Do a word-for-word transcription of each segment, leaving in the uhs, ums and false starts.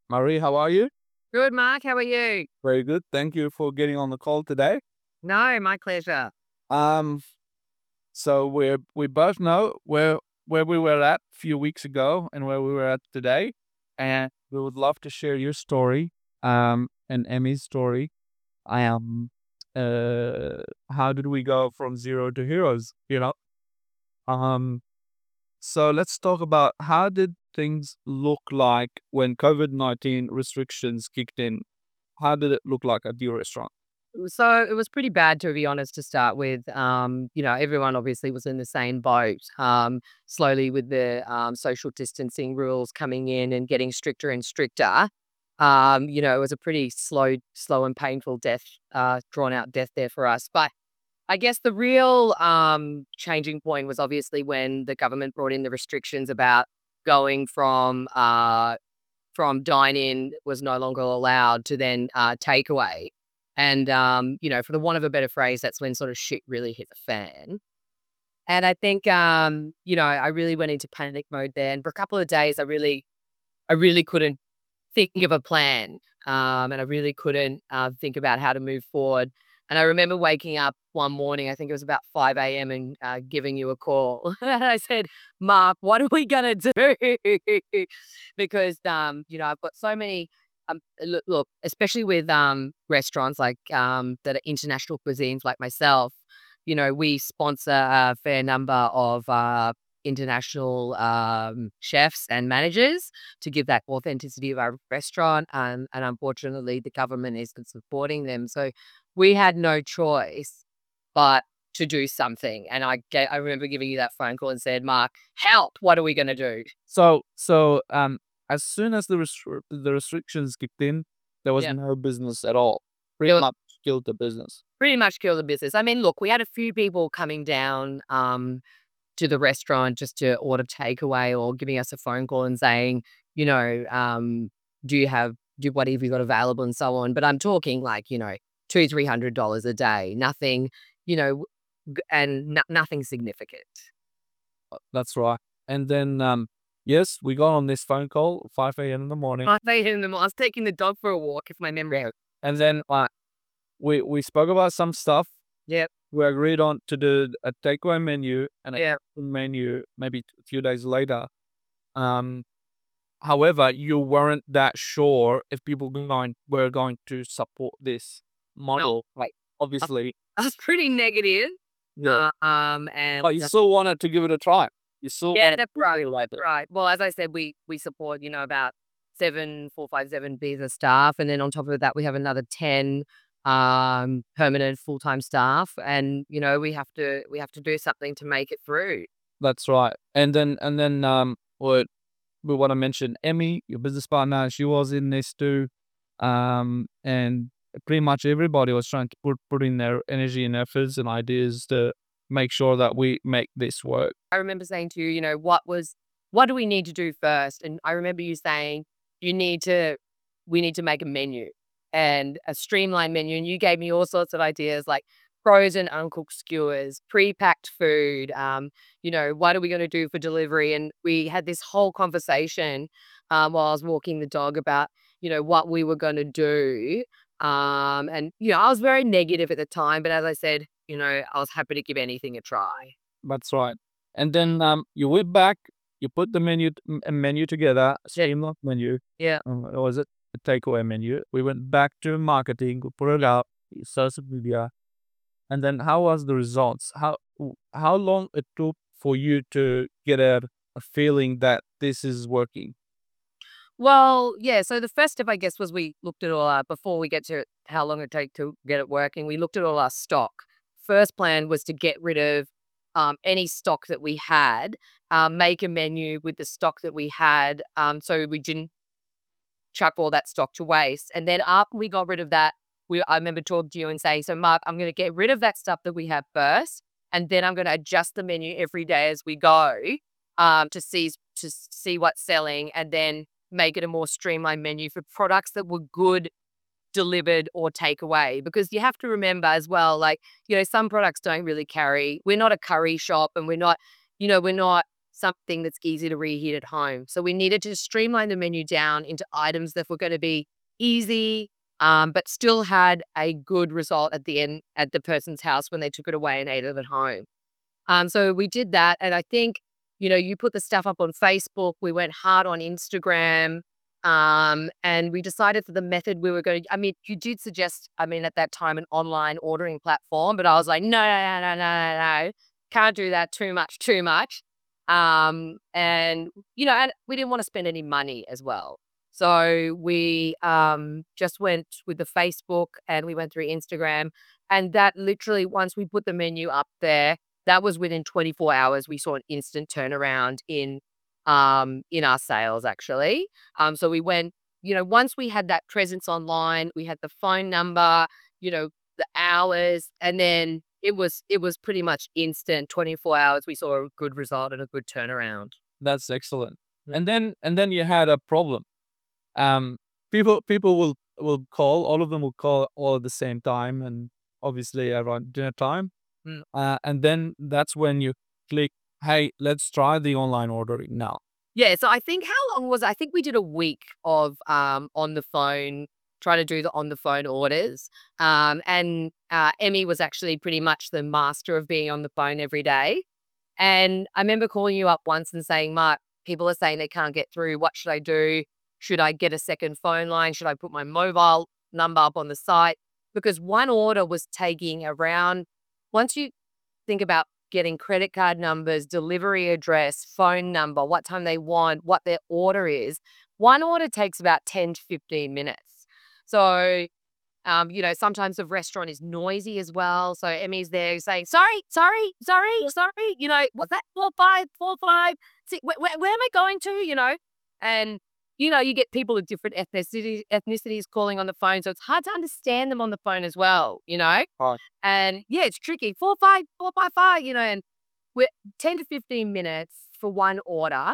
Marie, how are you? Good, Mark. How are you? Very good. Thank you for getting on the call today. No, my pleasure. Um, so we we both know where where we were at a few weeks ago and where we were at today, and we would love to share your story, um, and Emmy's story. I am, uh, how did we go from zero to heroes? You know. Um, so let's talk about how did things look like when COVID nineteen restrictions kicked in. How did it look like at your restaurant? So it was pretty bad, to be honest, to start with. Um, you know, everyone obviously was in the same boat. Um, slowly, with the um, social distancing rules coming in and getting stricter and stricter, um, you know, it was a pretty slow, slow and painful death, uh, drawn out death there for us. But I guess the real um, changing point was obviously when the government brought in the restrictions about going from uh, from dine-in was no longer allowed to then uh, takeaway. And, um, you know, for the want of a better phrase, that's when sort of shit really hit the fan. And I think, um, you know, I really went into panic mode there. And for a couple of days, I really, I really couldn't think of a plan. Um, and I really couldn't uh, think about how to move forward. And I remember waking up one morning, I think it was about five a m, and uh, giving you a call. And I said, Mark, what are we going to do? Because, um, you know, I've got so many. Um, look, look, especially with um, restaurants like um, that are international cuisines like myself, you know, we sponsor a fair number of uh, international um, chefs and managers to give that authenticity of our restaurant. Um, and unfortunately, the government isn't supporting them. So we had no choice but to do something. And I ga- I remember giving you that phone call and said, Mark, help, what are we going to do? So so, um, as soon as the restr the restrictions kicked in, there was Yeah. no business at all. It Pretty was much killed the business. pretty much kill the business. I mean, look, we had a few people coming down um, to the restaurant just to order takeaway or giving us a phone call and saying, you know, um, do you have do what have you got available and so on. But I'm talking like, you know, two, three hundred dollars a day. Nothing, you know, g- and no, nothing significant. Uh, that's right. And then, um, yes, we got on this phone call five a m in the morning, I say in the mo- I was taking the dog for a walk if my memory. yeah, and then, uh, we we spoke about some stuff. Yep. We agreed on to do a takeaway menu and a Yeah. menu maybe a few days later. Um, however, you weren't that sure if people going were going to support this No. model, Wait. I obviously. I was pretty negative. Yeah. Uh, um, and But you still wanted to give it a try. You still yeah, wanted that's to right. feel like it. Right. Well, as I said, we we support, you know, about seven, four, five, seven visa staff, and then on top of that, we have another ten um permanent full time staff, and you know, we have to we have to do something to make it through. That's right. And then and then um what we want to mention Emmy, your business partner, she was in this too. Um and pretty much everybody was trying to put put in their energy and efforts and ideas to make sure that we make this work. I remember saying to you, you know, what was what do we need to do first? And I remember you saying you need to we need to make a menu and a streamlined menu. And you gave me all sorts of ideas like frozen uncooked skewers, pre-packed food. Um, you know, what are we going to do for delivery? And we had this whole conversation um, while I was walking the dog about, you know, what we were going to do. Um, and you know, I was very negative at the time, but as I said, you know, I was happy to give anything a try. That's right. And then um you went back, you put the menu t- m- a menu together, a Yeah. streamlined menu. Yeah. Um, or was it a takeaway menu? We went back to marketing, we put it out, social media. And then how was the results? How w- how long it took for you to get a, a feeling that this is working? Well, yeah, so the first step, I guess, was we looked at all our before we get to how long it take to get it working, we looked at all our stock. First plan was to get rid of um, any stock that we had, um, make a menu with the stock that we had, um, so we didn't chuck all that stock to waste. And then after we got rid of that, we I remember talking to you and saying, "So, Mark, I'm going to get rid of that stuff that we have first, and then I'm going to adjust the menu every day as we go um, to see to see what's selling, and then make it a more streamlined menu for products that were good delivered or takeaway." Because you have to remember as well, like, you know, some products don't really carry. We're not a curry shop and we're not, you know, we're not something that's easy to reheat at home. So we needed to streamline the menu down into items that were going to be easy, um, but still had a good result at the end at the person's house when they took it away and ate it at home. Um, so we did that. And I think, you know, you put the stuff up on Facebook, we went hard on Instagram. Um, and we decided for the method we were going to, I mean, you did suggest, I mean, at that time, an online ordering platform, but I was like, no, no, no, no, no, no, no. Can't do that too much, too much. Um, and, you know, and we didn't want to spend any money as well. So we um, just went with the Facebook and we went through Instagram. And that literally, once we put the menu up there, that was within twenty-four hours. We saw an instant turnaround in um, in our sales, actually. Um, so we went, you know, once we had that presence online, we had the phone number, you know, the hours, and then it was it was pretty much instant. twenty-four hours, we saw a good result and a good turnaround. That's excellent. Mm. And then and then you had a problem. Um, people people will will call. All of them will call all at the same time, and obviously around dinner time. Mm. Uh, and then that's when you click, "Hey, let's try the online ordering now." Yeah, so I think how long was I think we did a week of um on the phone, trying to do the on the phone orders. Um and uh Emmy was actually pretty much the master of being on the phone every day. And I remember calling you up once and saying, Mark, people are saying they can't get through. What should I do? Should I get a second phone line? Should I put my mobile number up on the site? Because one order was taking around, once you think about getting credit card numbers, delivery address, phone number, what time they want, what their order is, one order takes about ten to fifteen minutes. So um, you know, sometimes the restaurant is noisy as well. So Emmy's there saying, sorry, sorry, sorry, sorry. You know, what's that? Four, five, four, five, six, where, where, where am I going to? You know, and, you know, you get people of different ethnicities, ethnicities calling on the phone. So it's hard to understand them on the phone as well, you know? Right. And yeah, it's tricky. Four, five, four, five, five, you know, and we're ten to fifteen minutes for one order.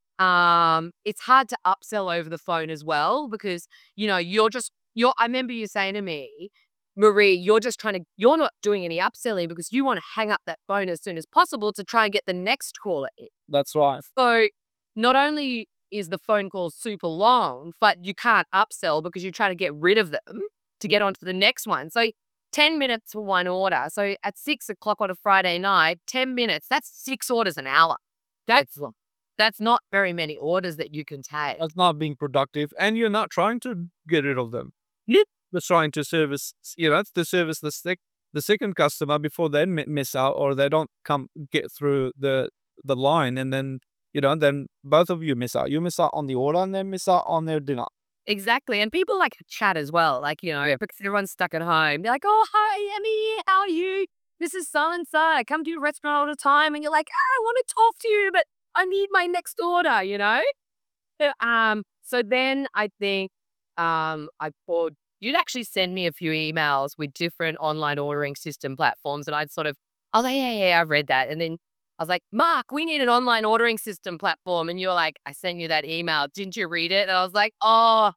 Um, it's hard to upsell over the phone as well because, you know, you're just, you're, I remember you saying to me, Marie, you're just trying to, you're not doing any upselling because you want to hang up that phone as soon as possible to try and get the next caller in. That's right. So not only is the phone call super long, but you can't upsell because you're trying to get rid of them to get onto the next one. So ten minutes for one order. So at six o'clock on a Friday night, ten minutes, that's six orders an hour. That's that's not very many orders that you can take. That's not being productive, and you're not trying to get rid of them. Yep. You're trying to service, you know, to service the sec- the second customer before they mi- miss out or they don't come get through the the line, and then you know, then both of you miss out. You miss out on the order, and then miss out on their dinner. Exactly. And people like to chat as well. Like, you know, because everyone's stuck at home. They're like, oh, hi, Emmy. How are you? This is so and so. I come to your restaurant all the time. And you're like, ah, I want to talk to you, but I need my next order, you know? So, um, so then I think um, I poured, you'd actually send me a few emails with different online ordering system platforms. And I'd sort of, I was like, yeah, yeah, yeah, I've read that. And then I was like, Mark, we need an online ordering system platform. And you're like, I sent you that email. Didn't you read it? And I was like, oh,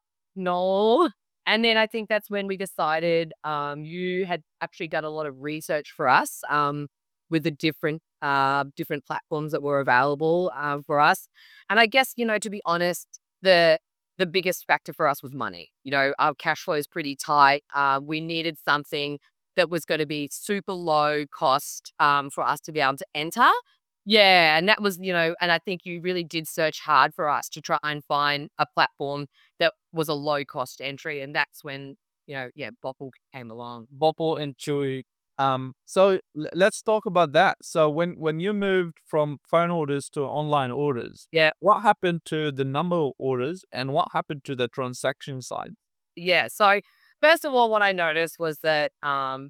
no. And then I think that's when we decided um, you had actually done a lot of research for us um, with the different uh, different platforms that were available uh, for us. And I guess, you know, to be honest, the the biggest factor for us was money. You know, our cash flow is pretty tight. Uh, we needed something that was going to be super low cost um, for us to be able to enter. Yeah, and that was, you know, and I think you really did search hard for us to try and find a platform that was a low cost entry, and that's when, you know, yeah, Bopple came along. Bopple and Chewy. Um, so l- let's talk about that. So when when you moved from phone orders to online orders, Yeah, what happened to the number of orders and what happened to the transaction side? yeah. So first of all, what I noticed was that um,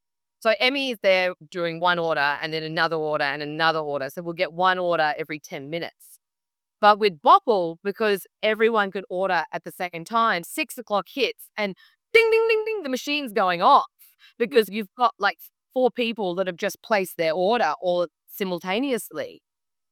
so Emmy is there doing one order and then another order and another order. So we'll get one order every ten minutes. But with Bopple, because everyone could order at the same time, six o'clock hits and ding, ding, ding, ding, the machine's going off because you've got like four people that have just placed their order all simultaneously.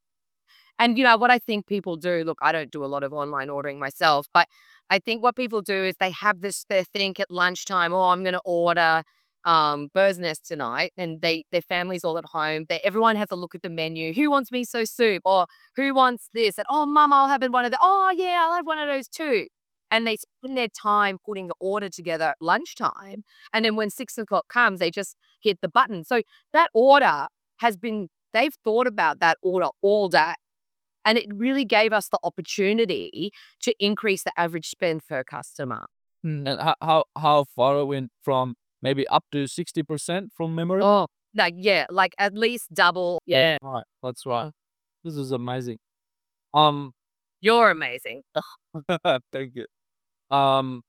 And, you know, what I think people do, look, I don't do a lot of online ordering myself, but I think what people do is they have this, they think at lunchtime, oh, I'm going to order um, bird's nest tonight, and they their family's all at home. They everyone has a look at the menu. Who wants miso soup? Or who wants this? And oh, mum, I'll have one of the. Oh, yeah, I'll have one of those too. And they spend their time putting the order together at lunchtime. And then when six o'clock comes, they just hit the button. So that order has been, they've thought about that order all day. And it really gave us the opportunity to increase the average spend per customer. Mm, And how how how far it went from maybe up to sixty percent from memory? Oh, like, yeah, like at least double. Yeah. Right, that's right. This is amazing. Um, You're amazing. thank you. Um,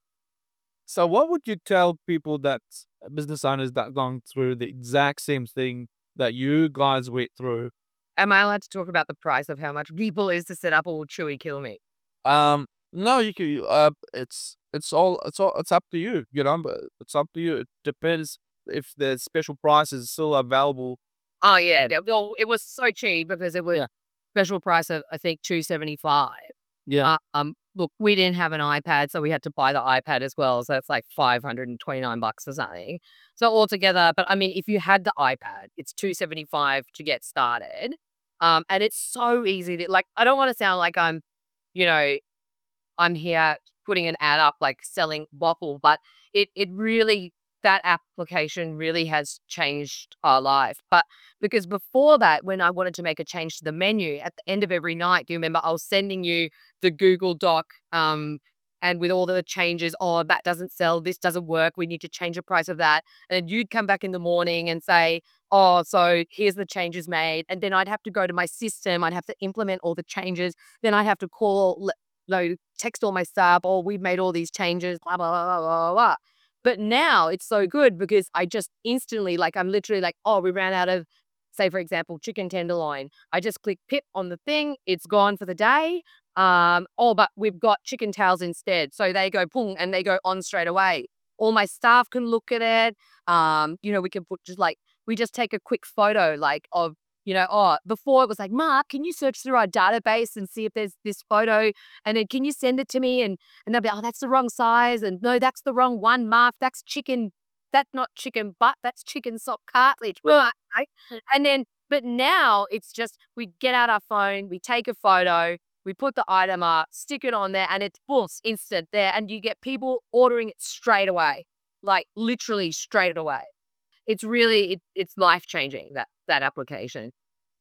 so what would you tell people that business owners that going through the exact same thing that you guys went through? Am I allowed to talk about the price of how much people is to set up, or will Chewy kill me? Um, no, you can. Uh, it's it's all it's all it's up to you. You know, but it's up to you. It depends if the special price is still available. Oh, yeah. Yeah, well, it was so cheap because it was Yeah, special price of, I think, two seventy five. yeah. Uh, um, look, we didn't have an iPad, so we had to buy the iPad as well. So it's like five hundred twenty-nine bucks or something. So altogether, but I mean, if you had the iPad, it's two seventy five to get started. Um, and it's so easy to, like, I don't want to sound like I'm, you know, I'm here putting an ad up, like selling waffle, but it it really, that application really has changed our life. But because before that, when I wanted to make a change to the menu at the end of every night, do you remember I was sending you the Google Doc, um and with all the changes, oh, that doesn't sell, this doesn't work, we need to change the price of that. And then you'd come back in the morning and say, oh, so here's the changes made. And then I'd have to go to my system, I'd have to implement all the changes. Then I'd have to call, no, text all my staff, oh, we've made all these changes, blah, blah, blah, blah, blah, blah. But now it's so good because I just instantly, like, I'm literally like, oh, we ran out of, say, for example, chicken tenderloin. I just click pip on the thing, it's gone for the day. Um, oh, but we've got chicken tails instead. So they go boom and they go on straight away. All my staff can look at it. Um, you know, we can put just like, we just take a quick photo, like, of, you know, oh, before it was like, Mark, can you search through our database and see if there's this photo? And then can you send it to me? And and they'll be, oh, that's the wrong size. And no, that's the wrong one, Mark. That's chicken. That's not chicken butt. That's chicken sock cartilage. Well, I- And then, but now it's just, we get out our phone, we take a photo, we put the item up, stick it on there, and it's boom, instant there. And you get people ordering it straight away, like literally straight away. It's really, it, it's life changing, that, that application.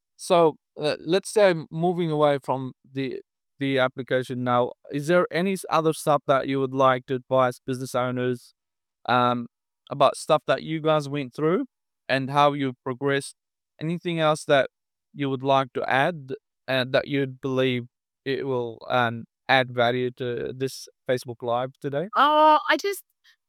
So uh, let's say moving away from the the application now, is there any s- other stuff that you would like to advise business owners um, about stuff that you guys went through and how you progressed? Anything else that you would like to add and that you believe it will um, add value to this Facebook Live today? Oh, I just,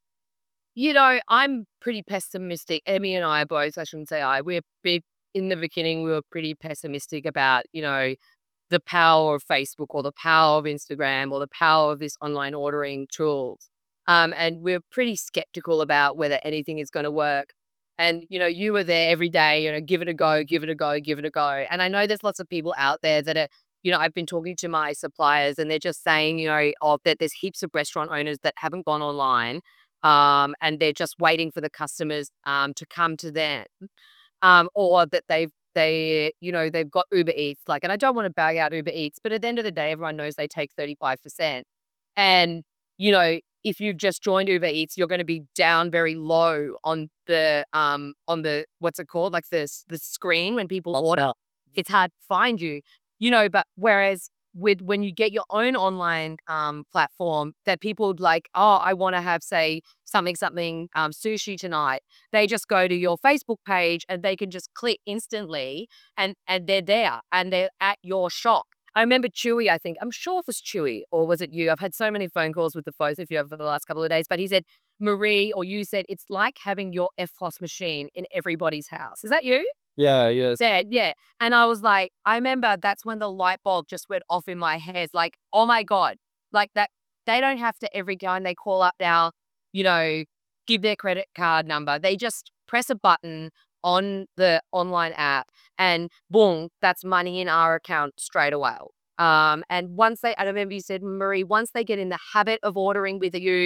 you know, I'm pretty pessimistic. Emmy and I both, I shouldn't say I, we're big in the beginning, we were pretty pessimistic about, you know, the power of Facebook or the power of Instagram or the power of this online ordering tools. Um, and we're pretty skeptical about whether anything is going to work. And, you know, you were there every day, you know, give it a go, give it a go, give it a go. And I know there's lots of people out there that are, you know, I've been talking to my suppliers and they're just saying, you know, oh, that there's heaps of restaurant owners that haven't gone online, um, and they're just waiting for the customers um, to come to them, um, or that they've they, you know, they've got Uber Eats, like, and I don't want to bag out Uber Eats, but at the end of the day, everyone knows they take thirty-five percent. And, you know, if you've just joined Uber Eats, you're going to be down very low on the, um, on the, what's it called? Like this, the screen when people order, it's hard to find you, you know, but whereas with, when you get your own online, um, platform that people would like, oh, I want to have, say, something, something, um, sushi tonight. They just go to your Facebook page and they can just click instantly, and and they're there and they're at your shop. I remember Chewy, I think, I'm sure it was Chewy, or was it you? I've had so many phone calls with the folks if you have for the last couple of days, but he said, Marie, or you said, it's like having your F P O S machine in everybody's house. Is that you? Yeah, yes. Said, yeah. And I was like, I remember that's when the light bulb just went off in my head. Like, oh my God, like that, they don't have to every time they call up now, you know, give their credit card number. They just press a button on the online app and boom, that's money in our account straight away. Um, and once they, I remember you said, Marie, once they get in the habit of ordering with you,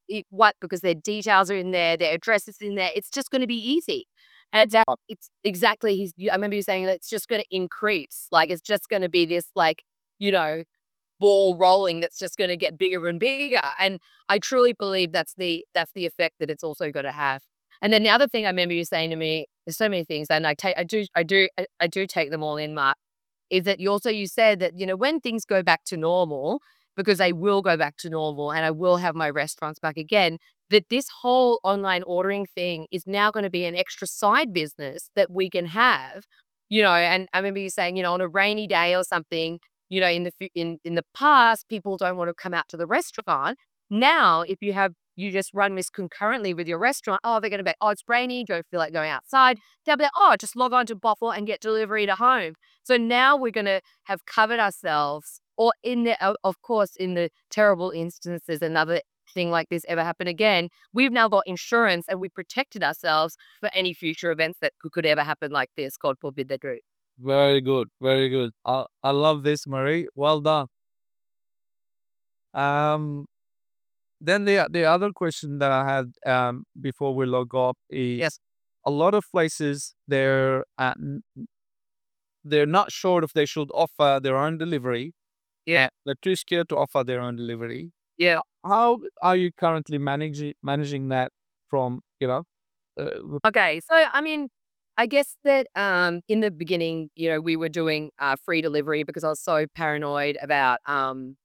it, what because their details are in there, their address is in there. It's just going to be easy. And that, it's exactly he's. I remember you saying that it's just going to increase. Like it's just going to be this like you know ball rolling that's just going to get bigger and bigger. And I truly believe that's the that's the effect that it's also going to have. And then the other thing I remember you saying to me, there's so many things, and I take I do I do I, I do take them all in, Mark. Is that you also you said that you know when things go back to normal, because they will go back to normal, and I will have my restaurants back again. That this whole online ordering thing is now going to be an extra side business that we can have, you know. And I remember you saying, you know, on a rainy day or something, you know, in the fu- in in the past, people don't want to come out to the restaurant. Now, if you have you just run this concurrently with your restaurant, oh, they're going to be, oh, it's rainy, don't feel like going outside. They'll be like, oh, just log on to Boffle and get delivery to home. So now we're going to have covered ourselves, or in the, o- of course, in the terrible instances, another thing like this ever happen again, we've now got insurance and we protected ourselves for any future events that could, could ever happen like this. God forbid they do. Very good, very good. I I love this, Marie. Well done. Um, then the the other question that I had um before we log off is Yes. a lot of places they're uh, n- they're not sure if they should offer their own delivery. Yeah. They're too scared to offer their own delivery. Yeah. How are you currently managing managing that from you know? Uh, Okay. So, I mean, I guess that um, in the beginning, you know, we were doing uh, free delivery because I was so paranoid about um,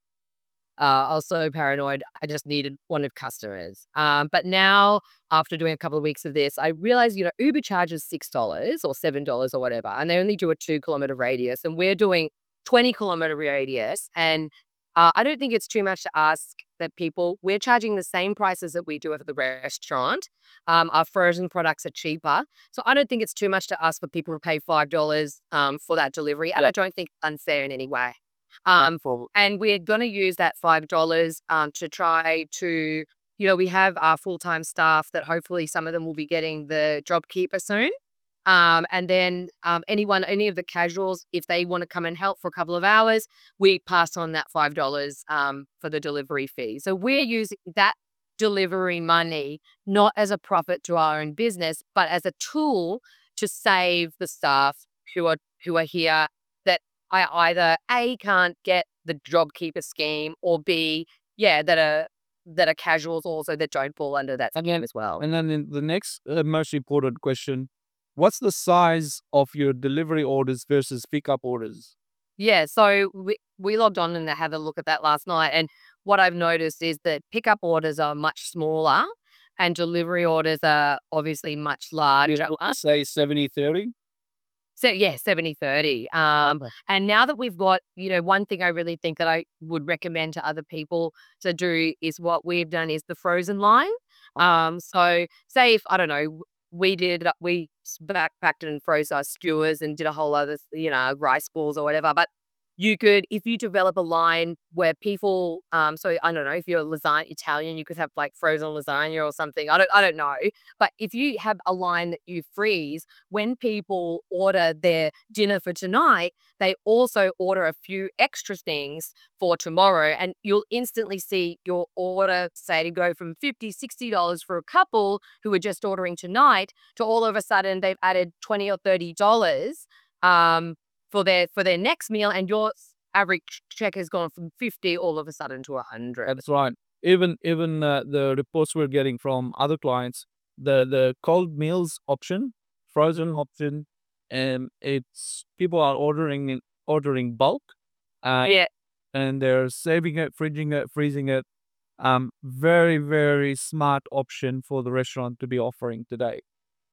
Uh, I was so paranoid. I just needed wanted customers. Um, but now, after doing a couple of weeks of this, I realized, you know, Uber charges six dollars or seven dollars or whatever, and they only do a two kilometer radius, and we're doing twenty kilometer radius. And uh, I don't think it's too much to ask that people we're charging the same prices that we do at the restaurant. Um, our frozen products are cheaper, so I don't think it's too much to ask for people to pay five dollars um, for that delivery, and I don't think it's unfair in any way. Um, for and we're gonna use that five dollars um, to try to, you know, we have our full-time staff that hopefully some of them will be getting the JobKeeper soon. Um, and then um, anyone, any of the casuals, if they want to come and help for a couple of hours, we pass on that five dollars um, for the delivery fee. So we're using that delivery money not as a profit to our own business, but as a tool to save the staff who are who are here that I either A can't get the JobKeeper scheme, or B, yeah, that are that are casuals also that don't fall under that scheme as well. And then in the next uh, most important question, what's the size of your delivery orders versus pickup orders? Yeah, so we we logged on and had a look at that last night, and what I've noticed is that pickup orders are much smaller and delivery orders are obviously much larger. Say seventy thirty. So yeah, seventy thirty. Um, Okay. and now that we've got, you know, one thing I really think that I would recommend to other people to do is what we've done is the frozen line. Um, so say if, I don't know, w- we did, we s- backpacked and froze our skewers and did a whole other, you know, rice balls or whatever. But you could, if you develop a line where people, um, so I don't know, if you're lasagna Italian, you could have like frozen lasagna or something. I don't, I don't know. But if you have a line that you freeze, when people order their dinner for tonight, they also order a few extra things for tomorrow. And you'll instantly see your order, say, to go from fifty dollars sixty dollars for a couple who are just ordering tonight to all of a sudden they've added twenty or thirty dollars um, for their for their next meal. And your average check has gone from fifty all of a sudden to one hundred. That's right. Even even uh, the reports we're getting from other clients, the the cold meals option, frozen option, and it's people are ordering in- ordering bulk, uh, Yeah, and they're saving it, freezing it, freezing it. Um, very very smart option for the restaurant to be offering today.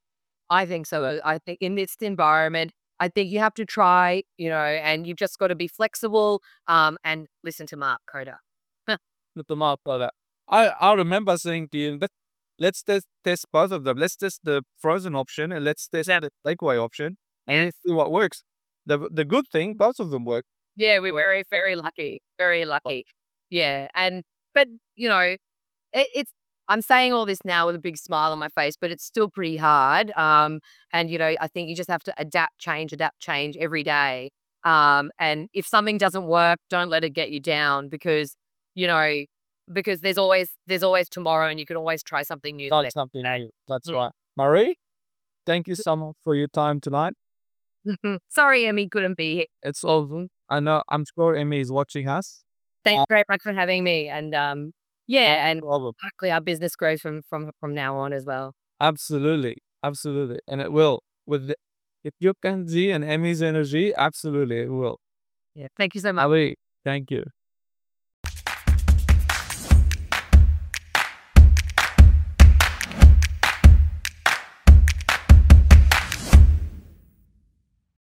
I think so. uh, I think in this environment, I think you have to try, you know, and you've just got to be flexible um, and listen to Mark Coda. With the mouth like that. I I remember saying to you, let let's test test both of them. Let's test the frozen option and let's test the takeaway option and see what works. The the good thing, both of them work. Yeah, we were very, very lucky, very lucky. Yeah, and but you know, it, it's. I'm saying all this now with a big smile on my face, but it's still pretty hard. Um, and you know, I think you just have to adapt, change, adapt, change every day. Um, and if something doesn't work, don't let it get you down because you know because there's always there's always tomorrow, and you can always try something new the Not next something new. That's Mm. right. Marie, thank you so much for your time tonight. Sorry, Emmy couldn't be here. It's awesome. I know, I'm sure Emmy is watching us. Thanks very much for having me, and, um, yeah, and Problem. hopefully our business grows from from from now on as well. Absolutely. Absolutely. And it will. With the, if you can see and Emmy's energy, absolutely it will. Yeah, thank you so much. Ali, thank you.